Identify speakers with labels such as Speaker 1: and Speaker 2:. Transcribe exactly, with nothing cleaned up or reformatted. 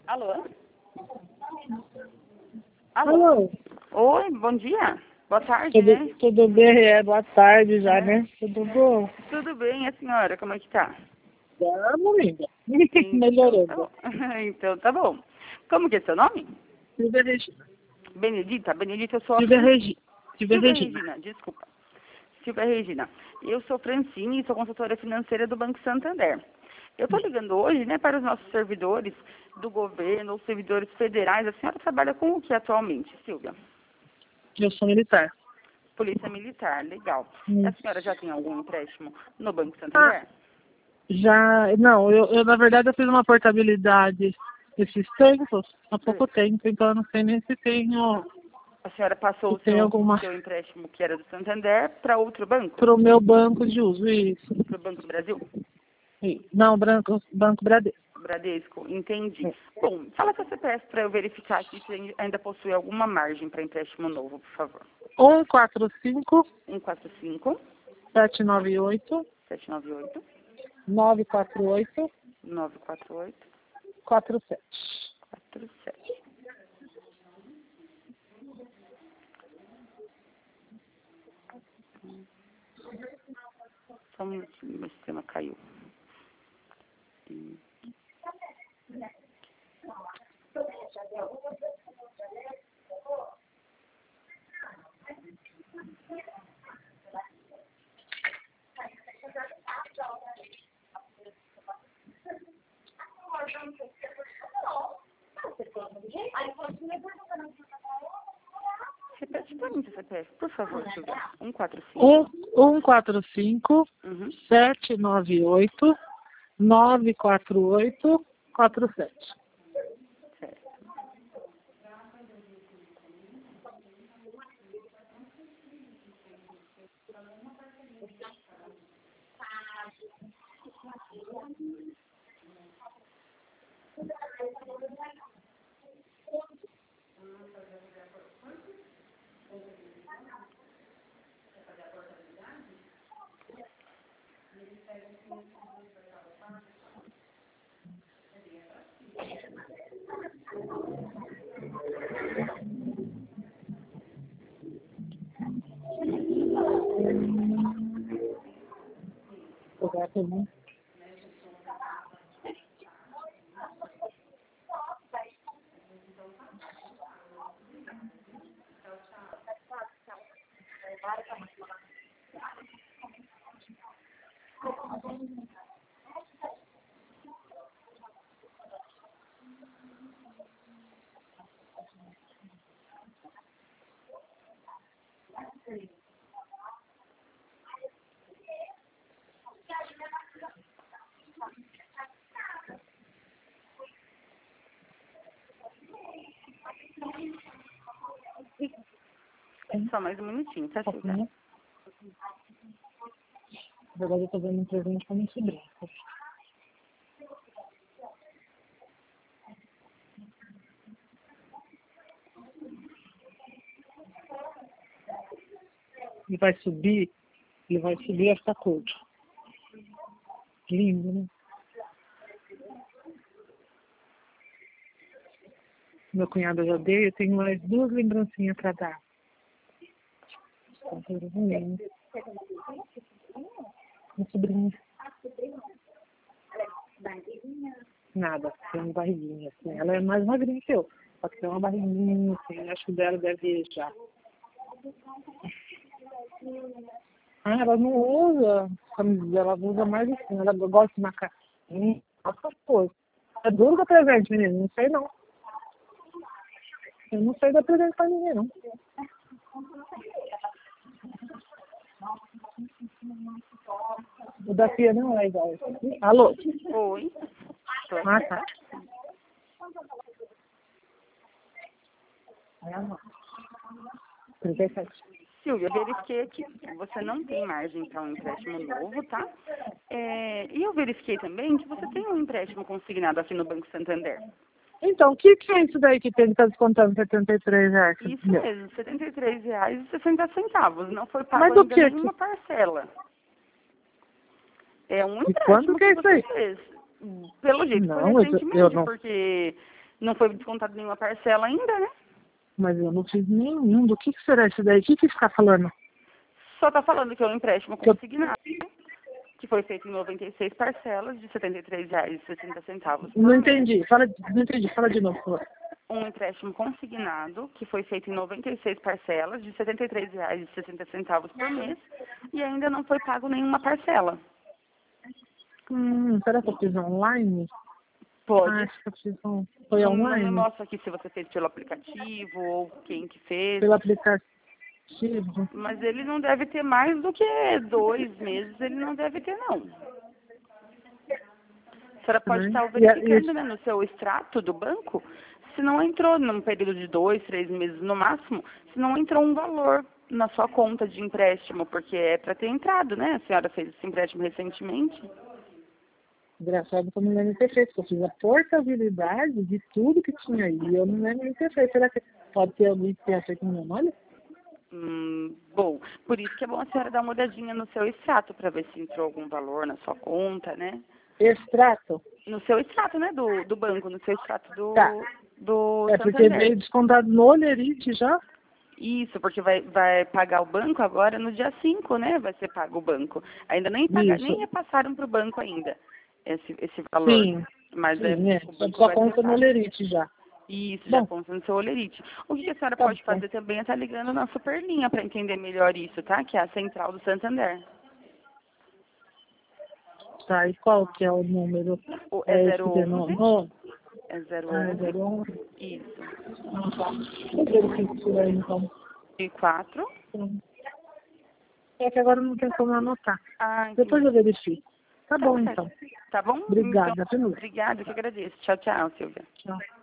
Speaker 1: Alô? Alô?
Speaker 2: Alô?
Speaker 1: Oi, bom dia. Boa tarde,
Speaker 2: Tudo,
Speaker 1: né?
Speaker 2: tudo bem? É, boa tarde já,
Speaker 1: É.
Speaker 2: né? Tudo bom?
Speaker 1: Tudo bem, a senhora? Como é que tá?
Speaker 2: Vamos, linda.
Speaker 1: Então tá
Speaker 2: Melhorando.
Speaker 1: bom. Então tá bom. Como que é seu nome?
Speaker 2: Silvia Regina.
Speaker 1: Benedita? Benedita, eu sou a
Speaker 2: Silvia
Speaker 1: Fran...
Speaker 2: Regina. Silvia
Speaker 1: Silvia
Speaker 2: Regina.
Speaker 1: Regina, desculpa. Silvia Regina. Eu sou Francine e sou consultora financeira do Banco Santander. Eu estou ligando hoje, né, para os nossos servidores do governo, ou servidores federais. A senhora trabalha com o que atualmente, Silvia?
Speaker 2: Eu sou militar.
Speaker 1: Polícia Militar, legal.
Speaker 2: Hum.
Speaker 1: A senhora já tem algum empréstimo no Banco
Speaker 2: Ah,
Speaker 1: Santander?
Speaker 2: já. Não, eu, eu na verdade eu fiz uma portabilidade esses tempos, há pouco tempo, então eu não sei nem se tenho,
Speaker 1: A senhora passou o
Speaker 2: se tem
Speaker 1: seu,
Speaker 2: alguma
Speaker 1: seu empréstimo, que era do Santander, para outro banco?
Speaker 2: pro meu banco de uso, isso.
Speaker 1: Para o Banco do Brasil?
Speaker 2: Isso. Não, branco, Banco Bradesco.
Speaker 1: Bradesco, entendi.
Speaker 2: É.
Speaker 1: Bom, fala seu C P F para eu verificar aqui se ainda possui alguma margem para empréstimo novo, por favor.
Speaker 2: um quatro cinco,
Speaker 1: um quatro cinco,
Speaker 2: sete nove oito,
Speaker 1: sete nove oito,
Speaker 2: nove quatro oito,
Speaker 1: nove quatro oito,
Speaker 2: quatro sete.
Speaker 1: quatro sete. Só um minutinho, meu sistema caiu. E... Repete para mim seu C P F, por favor, Silvia. um quatro cinco.
Speaker 2: um quatro cinco,
Speaker 1: Uhum.
Speaker 2: sete nove oito, nove quatro oito, quatro sete.
Speaker 1: Certo.
Speaker 2: Exatamente.
Speaker 1: Só mais um minutinho, tá, Silvia?
Speaker 2: Na verdade, eu tô dando um presente pra minha sobrinha. Ele vai subir, ele vai subir e vai ficar curto. Lindo, né? Meu cunhado já deu, eu tenho mais duas lembrancinhas pra dar. Tá tudo bem. Minha sobrinha. Nada, tem uma barriguinha, assim. Ela é mais magrinha que eu. Só que tem uma barriguinha, assim. Acho que dela deve já. Ah, ela não usa camiseta, ela usa mais assim. Ela gosta de macaquinho, essas coisas. É duro dar presente, menino. Não sei não. Eu não sei dar presente pra ninguém, não. O da Fia não é igual. Alô?
Speaker 1: Oi. Tô aqui.
Speaker 2: Ah, tá. trinta e sete.
Speaker 1: Silvia, verifiquei aqui. Você não tem margem para um empréstimo novo, tá? É, e eu verifiquei também que você tem um empréstimo consignado aqui no Banco Santander.
Speaker 2: Então, o que, que é isso daí que tem que estar descontando setenta e três reais?
Speaker 1: Isso mesmo, setenta e três reais e sessenta centavos. Não foi pago
Speaker 2: Mas do
Speaker 1: ainda
Speaker 2: que?
Speaker 1: nenhuma parcela. É um
Speaker 2: E quando
Speaker 1: empréstimo
Speaker 2: que é
Speaker 1: que
Speaker 2: isso
Speaker 1: você
Speaker 2: aí?
Speaker 1: fez. Pelo jeito foi
Speaker 2: Não, eu, eu
Speaker 1: recentemente,
Speaker 2: não.
Speaker 1: porque Não foi descontado nenhuma parcela ainda, né?
Speaker 2: Mas eu não fiz nenhum. Do que, que será isso daí? O que, que você está falando?
Speaker 1: Só tá falando que é um empréstimo
Speaker 2: Que eu-
Speaker 1: consignado, que foi feito em noventa e seis parcelas de setenta e três reais e sessenta centavos por
Speaker 2: Não
Speaker 1: mês.
Speaker 2: entendi. Fala, não entendi. Fala de novo, por favor.
Speaker 1: Um empréstimo consignado, que foi feito em noventa e seis parcelas de setenta e três reais e sessenta centavos por mês, e ainda não foi pago nenhuma parcela.
Speaker 2: Hum, será que eu fiz online?
Speaker 1: Pode.
Speaker 2: Ah, acho que eu fiz um... Foi
Speaker 1: Não, não me
Speaker 2: online?
Speaker 1: mostra aqui se você fez pelo aplicativo ou quem que fez.
Speaker 2: Pelo aplicativo.
Speaker 1: Mas ele não deve ter mais do que dois meses, ele não deve ter, não. A senhora pode
Speaker 2: Né?
Speaker 1: estar
Speaker 2: E a-
Speaker 1: verificando,
Speaker 2: e-
Speaker 1: né, no seu extrato do banco, se não entrou num período de dois, três meses no máximo, se não entrou um valor na sua conta de empréstimo, porque é para ter entrado, né? A senhora fez esse empréstimo recentemente.
Speaker 2: Engraçado que eu não lembro de ter feito, porque eu fiz a portabilidade de tudo que tinha aí. E eu não lembro de ter feito. Será que pode ter alguém que tenha feito no meu nome?
Speaker 1: Hum, bom, por isso que é bom a senhora dar uma olhadinha no seu extrato para ver se entrou algum valor na sua conta, né?
Speaker 2: Extrato?
Speaker 1: No seu extrato, né, do, do banco, no seu extrato do,
Speaker 2: Tá.
Speaker 1: do
Speaker 2: É porque
Speaker 1: Santander.
Speaker 2: veio descontado no Olerite já?
Speaker 1: Isso, porque vai, vai pagar o banco agora no dia cinco, né? Vai ser pago o banco. Ainda nem, paga,
Speaker 2: Isso.
Speaker 1: nem repassaram para o banco ainda esse, esse valor.
Speaker 2: Sim.
Speaker 1: Mas é,
Speaker 2: Sim, é.
Speaker 1: o
Speaker 2: Só,
Speaker 1: banco
Speaker 2: só
Speaker 1: vai
Speaker 2: conta no
Speaker 1: repassar.
Speaker 2: Olerite já.
Speaker 1: Isso, já
Speaker 2: Bom,
Speaker 1: consta no seu olerite. O que a senhora
Speaker 2: tá
Speaker 1: pode
Speaker 2: bom.
Speaker 1: fazer também é estar ligando na Superlinha para entender melhor isso, tá? Que é a central do Santander.
Speaker 2: Tá, e qual que é o número?
Speaker 1: O, é
Speaker 2: É esse
Speaker 1: zero
Speaker 2: que tem no...
Speaker 1: onze
Speaker 2: no...
Speaker 1: É zero
Speaker 2: Ah, é
Speaker 1: onze
Speaker 2: zero onze.
Speaker 1: Isso.
Speaker 2: Ah, tá. Eu verifico isso aí, então.
Speaker 1: E quatro.
Speaker 2: É que agora não tem como anotar.
Speaker 1: Ah,
Speaker 2: Depois
Speaker 1: entendi.
Speaker 2: eu verifico. Tá
Speaker 1: Tá
Speaker 2: bom,
Speaker 1: certo.
Speaker 2: então.
Speaker 1: Tá bom? Então,
Speaker 2: Obrigada, viu?
Speaker 1: obrigada, eu que agradeço. Tchau, tchau, Silvia.
Speaker 2: Tchau.